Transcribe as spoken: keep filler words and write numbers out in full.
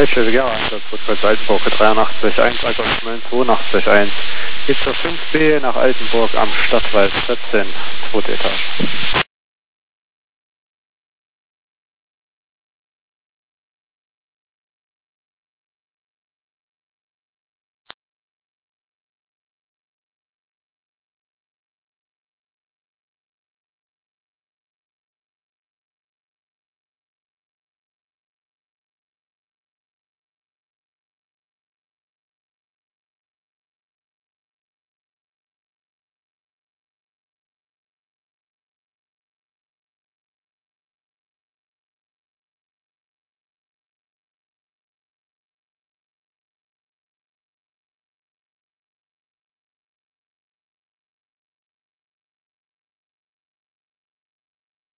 Fläche, ja, das wird bei Altenburg dreiundachtzig eins, Altenburg zweiundachtzig eins. Geht zur fünf B nach Altenburg am Stadtwald vierzehn, zweite Etage.